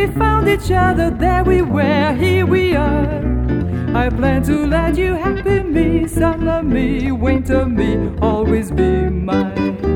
we found each other, there we were, here we are. I plan to let you happy me, summer me, winter me, always be mine.